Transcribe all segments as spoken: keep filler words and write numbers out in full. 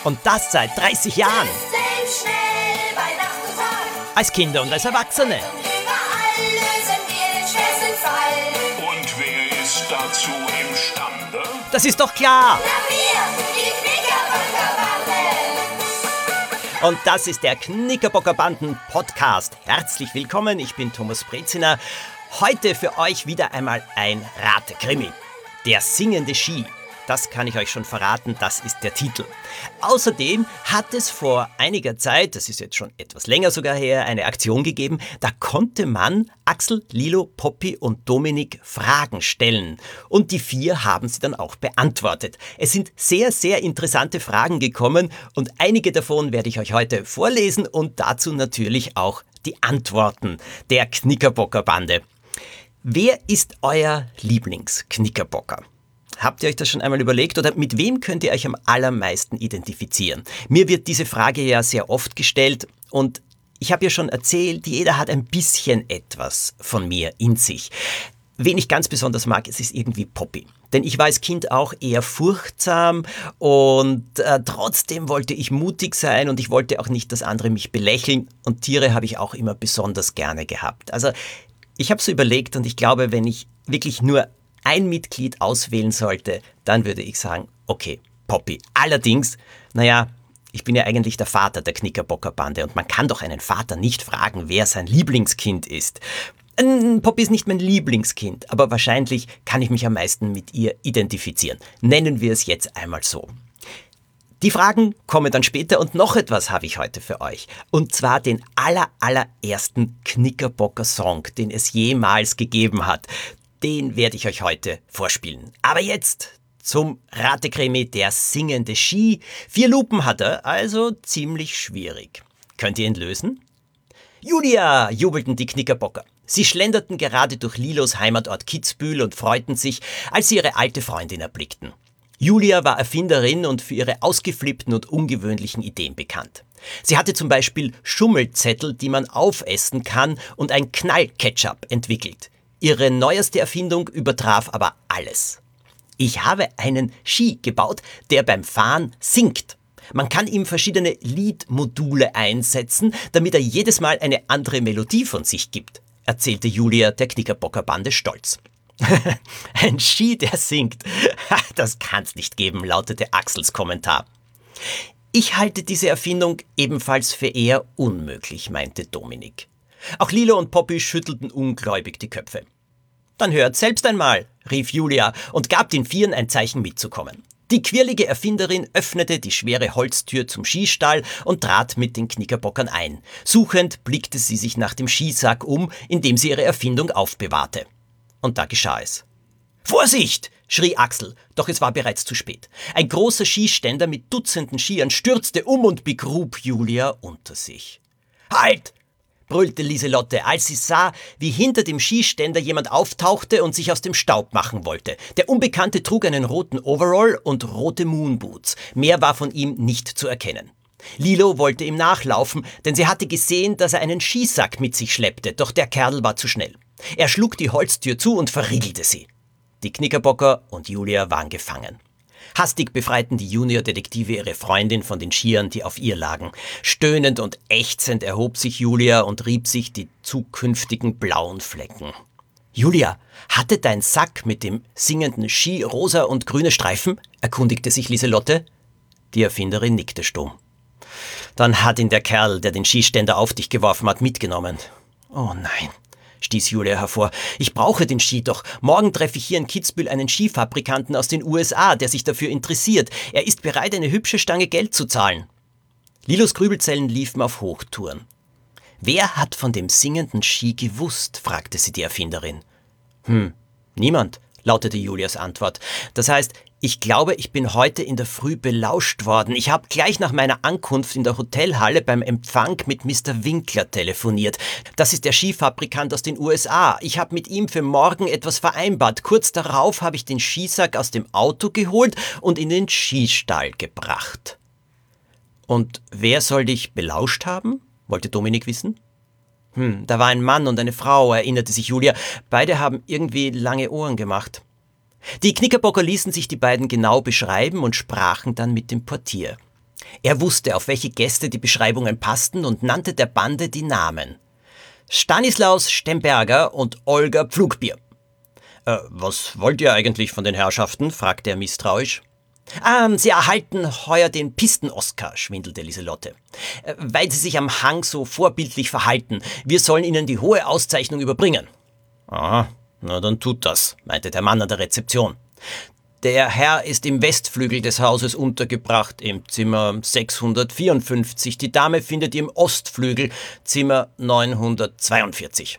Und das seit dreißig Jahren. Schnell bei Nacht und Tag. Als Kinder und als Erwachsene. Überall lösen wir den schwersten Fall. Und wer ist dazu imstande? Das ist doch klar. Na wir, die Knickerbocker-Bande. Und das ist der Knickerbocker Banden Podcast. Herzlich willkommen, ich bin Thomas Breziner. Heute für euch wieder einmal ein Ratekrimi. Der singende Ski. Das kann ich euch schon verraten, das ist der Titel. Außerdem hat es vor einiger Zeit, das ist jetzt schon etwas länger sogar her, eine Aktion gegeben, da konnte man Axel, Lilo, Poppy und Dominik Fragen stellen. Und die vier haben sie dann auch beantwortet. Es sind sehr, sehr interessante Fragen gekommen und einige davon werde ich euch heute vorlesen und dazu natürlich auch die Antworten der Knickerbocker Bande. Wer ist euer Lieblingsknickerbocker? Habt ihr euch das schon einmal überlegt oder mit wem könnt ihr euch am allermeisten identifizieren? Mir wird diese Frage ja sehr oft gestellt und ich habe ja schon erzählt, jeder hat ein bisschen etwas von mir in sich. Wen ich ganz besonders mag, es ist irgendwie Poppy. Denn ich war als Kind auch eher furchtsam und äh, trotzdem wollte ich mutig sein und ich wollte auch nicht, dass andere mich belächeln und Tiere habe ich auch immer besonders gerne gehabt. Also ich habe so überlegt und ich glaube, wenn ich wirklich nur ein Mitglied auswählen sollte, dann würde ich sagen, okay, Poppy. Allerdings, naja, ich bin ja eigentlich der Vater der Knickerbocker Bande und man kann doch einen Vater nicht fragen, wer sein Lieblingskind ist. Poppy ist nicht mein Lieblingskind, aber wahrscheinlich kann ich mich am meisten mit ihr identifizieren. Nennen wir es jetzt einmal so. Die Fragen kommen dann später und noch etwas habe ich heute für euch. Und zwar den aller, allerersten Knickerbocker Song, den es jemals gegeben hat. Den werde ich euch heute vorspielen. Aber jetzt zum Ratekrimi der singende Ski. Vier Lupen hat er, also ziemlich schwierig. Könnt ihr ihn lösen? Julia, jubelten die Knickerbocker. Sie schlenderten gerade durch Lilos Heimatort Kitzbühel und freuten sich, als sie ihre alte Freundin erblickten. Julia war Erfinderin und für ihre ausgeflippten und ungewöhnlichen Ideen bekannt. Sie hatte zum Beispiel Schummelzettel, die man aufessen kann, und ein Knallketchup entwickelt. Ihre neueste Erfindung übertraf aber alles. Ich habe einen Ski gebaut, der beim Fahren singt. Man kann ihm verschiedene Liedmodule einsetzen, damit er jedes Mal eine andere Melodie von sich gibt, erzählte Julia der Knickerbocker Bande stolz. Ein Ski, der singt. Das kann's nicht geben, lautete Axels Kommentar. Ich halte diese Erfindung ebenfalls für eher unmöglich, meinte Dominik. Auch Lilo und Poppy schüttelten ungläubig die Köpfe. Dann hört selbst einmal, rief Julia und gab den Vieren ein Zeichen mitzukommen. Die quirlige Erfinderin öffnete die schwere Holztür zum Skistall und trat mit den Knickerbockern ein. Suchend blickte sie sich nach dem Skisack um, in dem sie ihre Erfindung aufbewahrte. Und da geschah es. »Vorsicht!« schrie Axel, doch es war bereits zu spät. Ein großer Skiständer mit Dutzenden Skiern stürzte um und begrub Julia unter sich. »Halt!« brüllte Lieselotte, als sie sah, wie hinter dem Skiständer jemand auftauchte und sich aus dem Staub machen wollte. Der Unbekannte trug einen roten Overall und rote Moonboots. Mehr war von ihm nicht zu erkennen. Lilo wollte ihm nachlaufen, denn sie hatte gesehen, dass er einen Skisack mit sich schleppte, doch der Kerl war zu schnell. Er schlug die Holztür zu und verriegelte sie. Die Knickerbocker und Julia waren gefangen. Hastig befreiten die Juniordetektive ihre Freundin von den Skiern, die auf ihr lagen. Stöhnend und ächzend erhob sich Julia und rieb sich die zukünftigen blauen Flecken. »Julia, hatte dein Sack mit dem singenden Ski rosa und grüne Streifen?« erkundigte sich Lieselotte. Die Erfinderin nickte stumm. »Dann hat ihn der Kerl, der den Skiständer auf dich geworfen hat, mitgenommen.« »Oh nein«, stieß Julia hervor. »Ich brauche den Ski doch. Morgen treffe ich hier in Kitzbühel einen Skifabrikanten aus den U S A, der sich dafür interessiert. Er ist bereit, eine hübsche Stange Geld zu zahlen.« Lilos Grübelzellen liefen auf Hochtouren. »Wer hat von dem singenden Ski gewusst?« fragte sie die Erfinderin. »Hm, niemand«, lautete Julias Antwort. »Das heißt, ich glaube, ich bin heute in der Früh belauscht worden. Ich habe gleich nach meiner Ankunft in der Hotelhalle beim Empfang mit Mister Winkler telefoniert. Das ist der Skifabrikant aus den U S A. Ich habe mit ihm für morgen etwas vereinbart. Kurz darauf habe ich den Skisack aus dem Auto geholt und in den Skistall gebracht.« »Und wer soll dich belauscht haben?« wollte Dominik wissen. Hm, da war ein Mann und eine Frau, erinnerte sich Julia. Beide haben irgendwie lange Ohren gemacht. Die Knickerbocker ließen sich die beiden genau beschreiben und sprachen dann mit dem Portier. Er wusste, auf welche Gäste die Beschreibungen passten und nannte der Bande die Namen. Stanislaus Stemberger und Olga Pflugbier. Äh, was wollt ihr eigentlich von den Herrschaften? Fragte er misstrauisch. Ah, sie erhalten heuer den Pisten-Oscar, schwindelte Lieselotte. Äh, weil sie sich am Hang so vorbildlich verhalten. Wir sollen ihnen die hohe Auszeichnung überbringen. Aha, na dann tut das, meinte der Mann an der Rezeption. Der Herr ist im Westflügel des Hauses untergebracht, im Zimmer sechshundertvierundfünfzig. Die Dame findet ihr im Ostflügel, Zimmer neunhundertzweiundvierzig.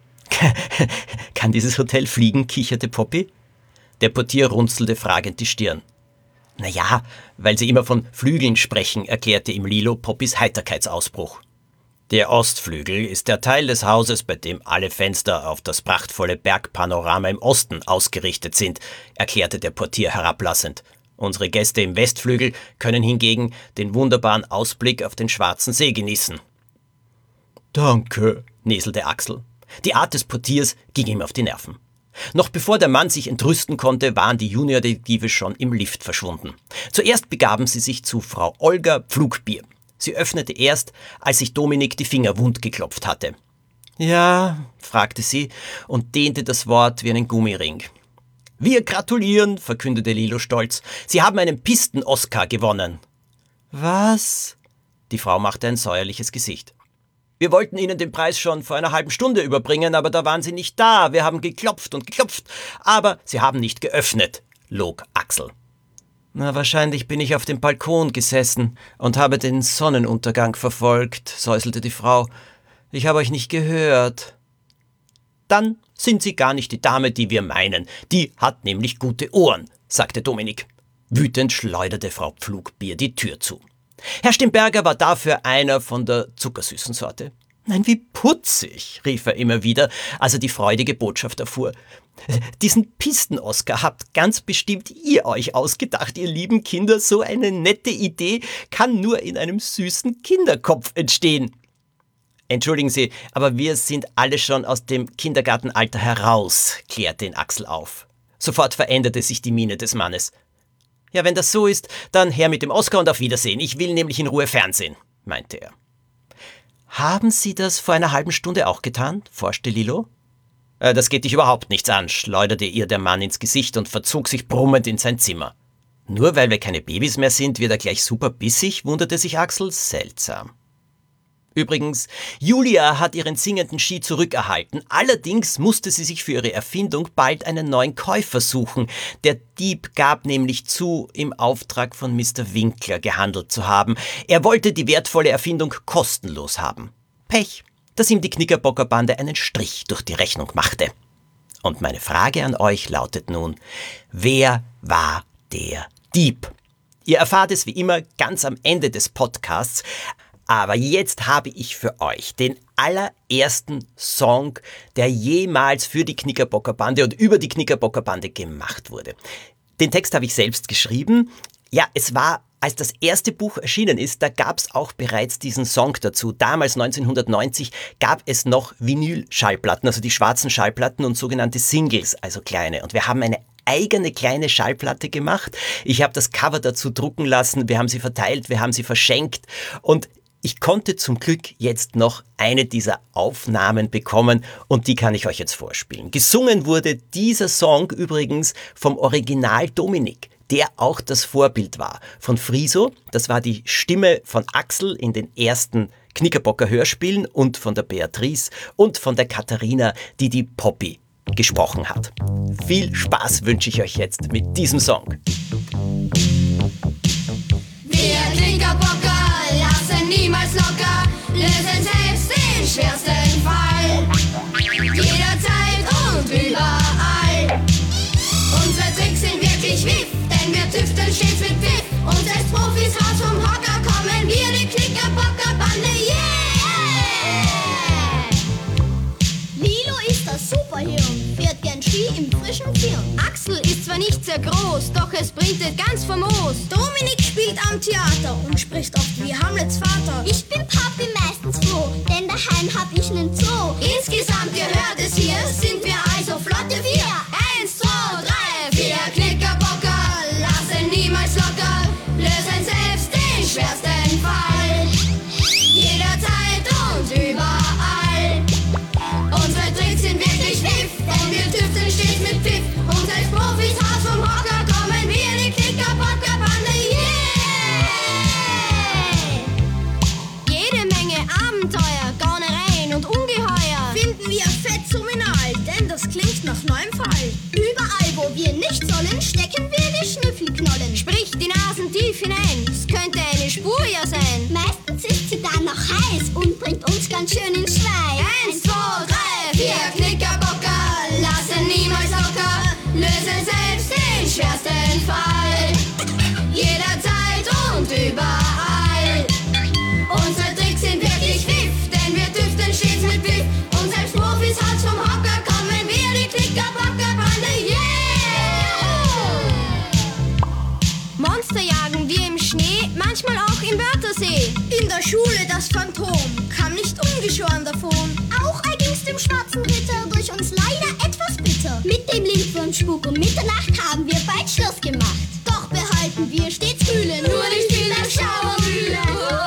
Kann dieses Hotel fliegen, kicherte Poppy. Der Portier runzelte fragend die Stirn. Na ja, weil sie immer von Flügeln sprechen, erklärte ihm Lilo Poppys Heiterkeitsausbruch. Der Ostflügel ist der Teil des Hauses, bei dem alle Fenster auf das prachtvolle Bergpanorama im Osten ausgerichtet sind, erklärte der Portier herablassend. Unsere Gäste im Westflügel können hingegen den wunderbaren Ausblick auf den Schwarzen See genießen. Danke, näselte Axel. Die Art des Portiers ging ihm auf die Nerven. Noch bevor der Mann sich entrüsten konnte, waren die Juniordetektive schon im Lift verschwunden. Zuerst begaben sie sich zu Frau Olga Pflugbier. Sie öffnete erst, als sich Dominik die Finger wund geklopft hatte. »Ja«, fragte sie und dehnte das Wort wie einen Gummiring. »Wir gratulieren«, verkündete Lilo stolz. »Sie haben einen Pisten-Oscar gewonnen.« »Was?« Die Frau machte ein säuerliches Gesicht. »Wir wollten Ihnen den Preis schon vor einer halben Stunde überbringen, aber da waren Sie nicht da. Wir haben geklopft und geklopft, aber Sie haben nicht geöffnet«, log Axel. »Na, wahrscheinlich bin ich auf dem Balkon gesessen und habe den Sonnenuntergang verfolgt«, säuselte die Frau. »Ich habe euch nicht gehört.« »Dann sind Sie gar nicht die Dame, die wir meinen. Die hat nämlich gute Ohren«, sagte Dominik. Wütend schleuderte Frau Pflugbier die Tür zu. Herr Stemberger war dafür einer von der zuckersüßen Sorte. »Nein, wie putzig«, rief er immer wieder, als er die freudige Botschaft erfuhr. »Diesen Pisten-Oscar habt ganz bestimmt ihr euch ausgedacht, ihr lieben Kinder. So eine nette Idee kann nur in einem süßen Kinderkopf entstehen.« »Entschuldigen Sie, aber wir sind alle schon aus dem Kindergartenalter heraus«, klärte ihn Axel auf. Sofort veränderte sich die Miene des Mannes. »Ja, wenn das so ist, dann her mit dem Oscar und auf Wiedersehen. Ich will nämlich in Ruhe Fernsehen«, meinte er. »Haben Sie das vor einer halben Stunde auch getan?«, forschte Lilo. Äh, »Das geht dich überhaupt nichts an«, schleuderte ihr der Mann ins Gesicht und verzog sich brummend in sein Zimmer. »Nur weil wir keine Babys mehr sind, wird er gleich super bissig«, wunderte sich Axel. Seltsam. Übrigens, Julia hat ihren singenden Ski zurückerhalten. Allerdings musste sie sich für ihre Erfindung bald einen neuen Käufer suchen. Der Dieb gab nämlich zu, im Auftrag von Mister Winkler gehandelt zu haben. Er wollte die wertvolle Erfindung kostenlos haben. Pech, dass ihm die Knickerbocker-Bande einen Strich durch die Rechnung machte. Und meine Frage an euch lautet nun, wer war der Dieb? Ihr erfahrt es wie immer ganz am Ende des Podcasts. Aber jetzt habe ich für euch den allerersten Song, der jemals für die Knickerbocker-Bande und über die Knickerbocker-Bande gemacht wurde. Den Text habe ich selbst geschrieben. Ja, es war, als das erste Buch erschienen ist, da gab es auch bereits diesen Song dazu. Damals, neunzehnhundertneunzig, gab es noch Vinyl-Schallplatten, also die schwarzen Schallplatten und sogenannte Singles, also kleine. Und wir haben eine eigene kleine Schallplatte gemacht. Ich habe das Cover dazu drucken lassen, wir haben sie verteilt, wir haben sie verschenkt und ich konnte zum Glück jetzt noch eine dieser Aufnahmen bekommen und die kann ich euch jetzt vorspielen. Gesungen wurde dieser Song übrigens vom Original Dominik, der auch das Vorbild war. Von Friso, das war die Stimme von Axel in den ersten Knickerbocker Hörspielen und von der Beatrice und von der Katharina, die die Poppy gesprochen hat. Viel Spaß wünsche ich euch jetzt mit diesem Song. Wir Knickerbocker lassen niemals locker, lösen selbst den schwersten Fall. Jederzeit und überall. Unsere Tricks sind wirklich wiff, denn wir tüfteln stets mit Pfiff. Und als Profis raus vom Hocker kommen wir, die Knickerbocker-Bande, yeah! Lilo ist das Superhirn, fährt gern Ski im frischen Firn. Axel ist zwar nicht sehr groß, doch es bringt es ganz famos. Dominik spielt am Theater und spricht oft wie Hamlets Vater. Ich bin Papi meistens froh, denn daheim hab ich nen Zoo. Insgesamt, ihr hört es hier, sind wir also flotte vier. Eins, zwei, drei, vier Knickerbocker, lassen niemals locker, lösen selbst den schwersten blasen tief hinein. Es könnte eine Spur ja sein. Meistens ist sie dann noch heiß und bringt uns ganz schön in Schweiß. Eins, zwei, drei, vier Knickerbocker, lasse niemals locker, löse selbst den schwersten Fall. Jederzeit und überall. Unsere Tricks sind wirklich Pfiff, denn wir tüfteln stets mit Pfiff. Und selbst Profis Hals vom Hocker kommen wir, die Knickerbocker-Bande, yeah! Monster jagen wir im Schnee, manchmal auch im Wörthersee. In der Schule das Phantom kam nicht ungeschoren davon. Auch erging's dem schwarzen Ritter durch uns leider etwas bitter. Mit dem Lindwurmspuk um Mitternacht haben wir bald Schluss gemacht. Doch behalten wir stets Kühle, nur nicht in der Schauermühle.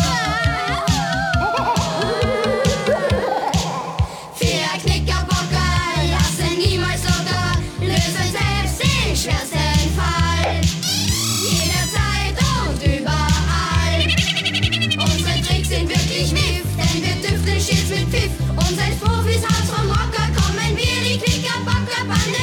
Vier Knickerbocker, lasse niemals locker, lösen selbst den schwersten Fall. Jederzeit und überall. Unsere Tricks sind wirklich Wiff, denn wir tüfteln stets mit Pfiff. Und als Profis Hals vom Hocker kommen wir, die Knickerbocker-Bande,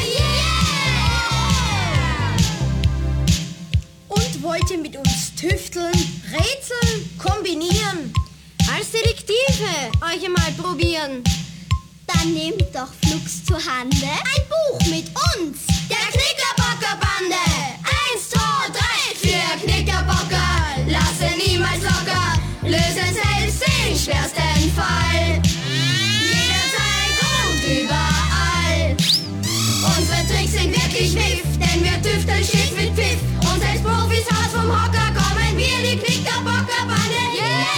yeah! Und wollt ihr mit uns tüfteln, rätseln, kombinieren? Als Detektive euch einmal probieren. Dann nehmt doch flugs zur Hande Ein Buch mit uns, der Knickerbocker-Bande. Eins, zwei, drei, vier Knickerbocker, lasse niemals locker, löse selbst den schwersten Fall. Jederzeit und überall. Unsere Tricks sind wirklich Wiff, denn wir tüfteln stets mit Pfiff. Und als Profis Haus vom Hocker kommen wir, die Knickerbocker-Bande, yeah!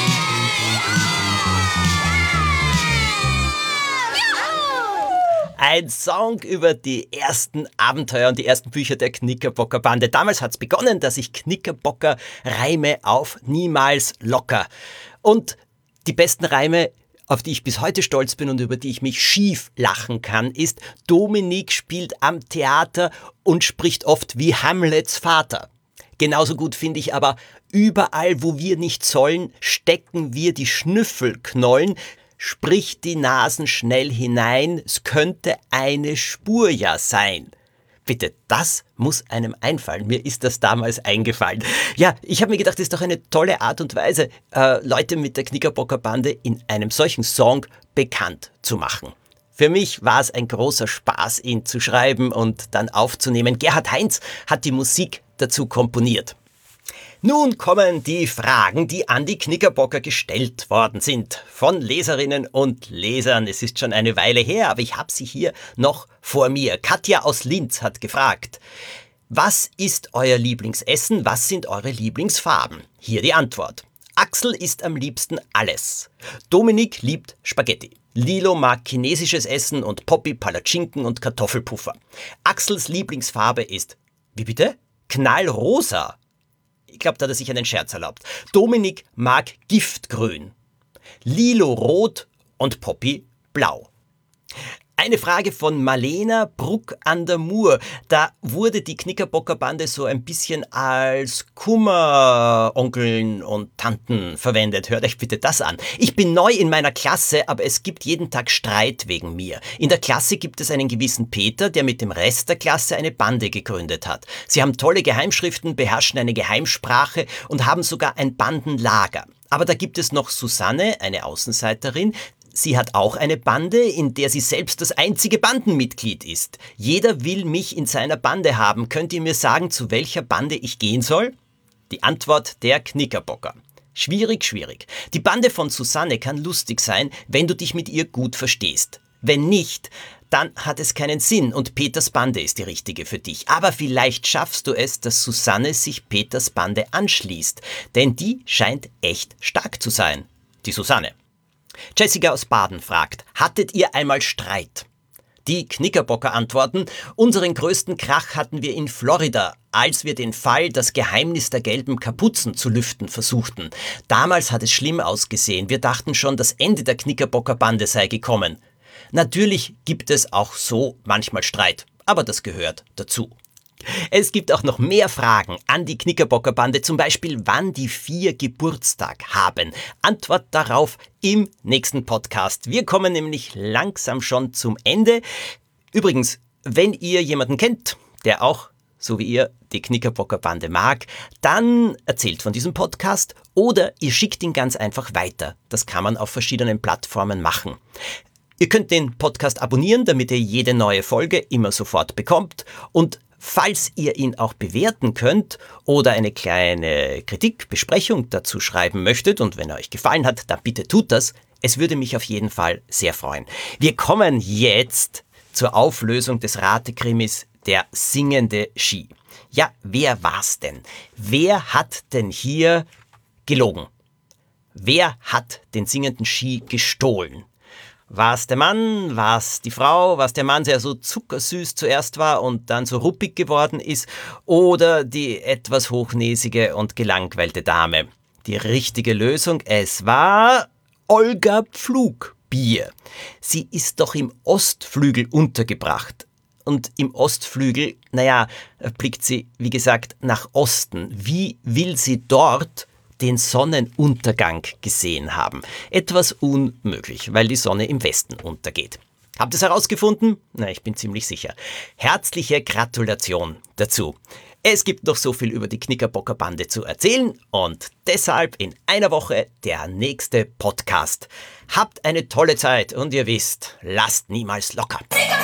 Ein Song über die ersten Abenteuer und die ersten Bücher der Knickerbocker-Bande. Damals hat es begonnen, dass ich Knickerbocker reime auf niemals locker. Und die besten Reime, auf die ich bis heute stolz bin und über die ich mich schief lachen kann, ist: Dominik spielt am Theater und spricht oft wie Hamlets Vater. Genauso gut finde ich aber: Überall, wo wir nicht sollen, stecken wir die Schnüffelknollen. Sprich die Nasen schnell hinein, es könnte eine Spur ja sein. Bitte, das muss einem einfallen. Mir ist das damals eingefallen. Ja, ich habe mir gedacht, das ist doch eine tolle Art und Weise, äh, Leute mit der Knickerbocker-Bande in einem solchen Song bekannt zu machen. Für mich war es ein großer Spaß, ihn zu schreiben und dann aufzunehmen. Gerhard Heinz hat die Musik dazu komponiert. Nun kommen die Fragen, die an die Knickerbocker gestellt worden sind. Von Leserinnen und Lesern. Es ist schon eine Weile her, aber ich habe sie hier noch vor mir. Katja aus Linz hat gefragt: Was ist euer Lieblingsessen? Was sind eure Lieblingsfarben? Hier die Antwort. Axel isst am liebsten alles. Dominik liebt Spaghetti. Lilo mag chinesisches Essen und Poppy Palatschinken und Kartoffelpuffer. Axels Lieblingsfarbe ist, wie bitte? Knallrosa. Ich glaube, da hat er sich einen Scherz erlaubt. Dominik mag Giftgrün. Lilo rot und Poppy blau. Eine Frage von Marlena Bruck an der Mur. Da wurde die Knickerbocker-Bande so ein bisschen als Kummeronkeln und Tanten verwendet. Hört euch bitte das an. Ich bin neu in meiner Klasse, aber es gibt jeden Tag Streit wegen mir. In der Klasse gibt es einen gewissen Peter, der mit dem Rest der Klasse eine Bande gegründet hat. Sie haben tolle Geheimschriften, beherrschen eine Geheimsprache und haben sogar ein Bandenlager. Aber da gibt es noch Susanne, eine Außenseiterin. Sie hat auch eine Bande, in der sie selbst das einzige Bandenmitglied ist. Jeder will mich in seiner Bande haben. Könnt ihr mir sagen, zu welcher Bande ich gehen soll? Die Antwort: der Knickerbocker. Schwierig, schwierig. Die Bande von Susanne kann lustig sein, wenn du dich mit ihr gut verstehst. Wenn nicht, dann hat es keinen Sinn und Peters Bande ist die richtige für dich. Aber vielleicht schaffst du es, dass Susanne sich Peters Bande anschließt, denn die scheint echt stark zu sein. Die Susanne. Jessica aus Baden fragt: Hattet ihr einmal Streit? Die Knickerbocker antworten: Unseren größten Krach hatten wir in Florida, als wir den Fall Das Geheimnis der gelben Kapuzen zu lüften versuchten. Damals hat es schlimm ausgesehen. Wir dachten schon, das Ende der Knickerbocker-Bande sei gekommen. Natürlich gibt es auch so manchmal Streit, aber das gehört dazu. Es gibt auch noch mehr Fragen an die Knickerbocker-Bande, zum Beispiel, wann die vier Geburtstag haben. Antwort darauf im nächsten Podcast. Wir kommen nämlich langsam schon zum Ende. Übrigens, wenn ihr jemanden kennt, der auch so wie ihr die Knickerbocker Bande mag, dann erzählt von diesem Podcast oder ihr schickt ihn ganz einfach weiter. Das kann man auf verschiedenen Plattformen machen. Ihr könnt den Podcast abonnieren, damit ihr jede neue Folge immer sofort bekommt. Und falls ihr ihn auch bewerten könnt oder eine kleine Kritik, Besprechung dazu schreiben möchtet und wenn er euch gefallen hat, dann bitte tut das. Es würde mich auf jeden Fall sehr freuen. Wir kommen jetzt zur Auflösung des Ratekrimis Der singende Ski. Ja, wer war's denn? Wer hat denn hier gelogen? Wer hat den singenden Ski gestohlen? War es der Mann, war es die Frau, war es der Mann, der so zuckersüß zuerst war und dann so ruppig geworden ist, oder die etwas hochnäsige und gelangweilte Dame? Die richtige Lösung, es war Olga Pflugbier. Sie ist doch im Ostflügel untergebracht. Und im Ostflügel, naja, blickt sie, wie gesagt, nach Osten. Wie will sie dort den Sonnenuntergang gesehen haben? Etwas unmöglich, weil die Sonne im Westen untergeht. Habt ihr es herausgefunden? Na, ich bin ziemlich sicher. Herzliche Gratulation dazu. Es gibt noch so viel über die Knickerbocker Bande zu erzählen und deshalb in einer Woche der nächste Podcast. Habt eine tolle Zeit und ihr wisst, lasst niemals locker.